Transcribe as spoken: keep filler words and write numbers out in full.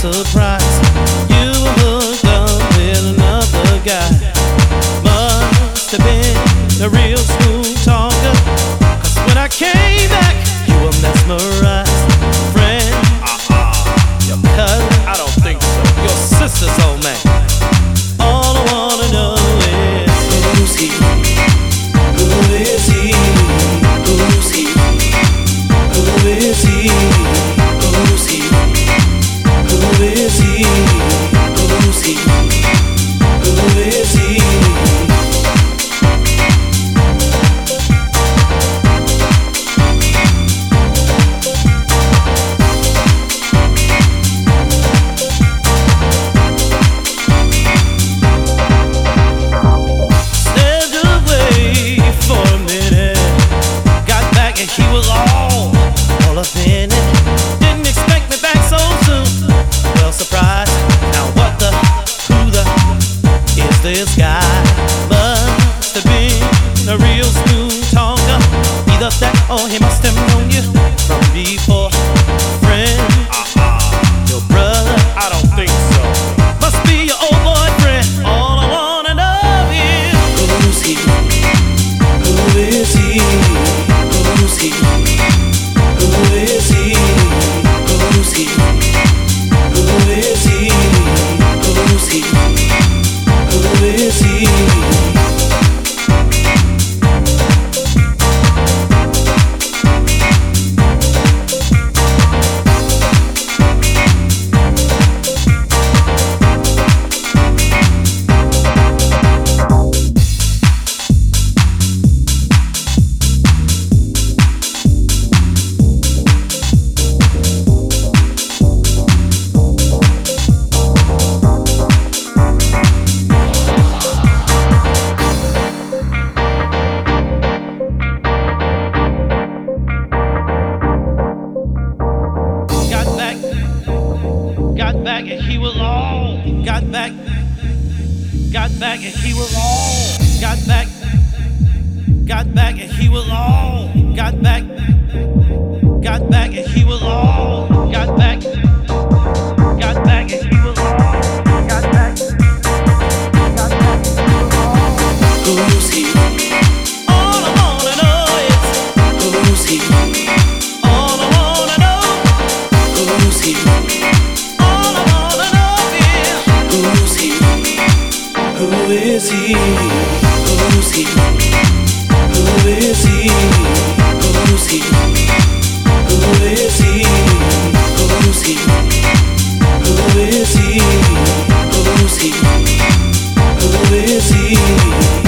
surprise. You were hooked up with another guy. Must have been a real smooth talker, 'cause when I came back, you were mesmerized. Friend, uh-uh. Your cousin, I don't think so. Your sister's old man. All I wanna know is who's he? Who is he? Who's he? Who is he? Who's he? Who is he? Who's he? Who is he? He was all, all up in it. Didn't expect me back so soon. Well, surprise. Now what the, who the, is this guy? Must have been a real smooth talker. Either that or he must have known you from before. Friend, uh-uh. Your brother, I don't think so. Must be your old boyfriend. All I wanna know is who's he? Who is he? Who's he? Who is he? Who's he? Who is he? Who's he? Who is he? Got back and he was all. Got back. Got back and he was all. Got back. Got back and he was all. Got back. Got back and he was all. Got back. Got back and he was all. Got back. Got back and he was all. Who's he? All I wanna know is who's he? All I wanna know who's he? Who is he? Who's he? Who is he? Who's he? Who is he? Who's he? Who is he? Who's he? Who is he?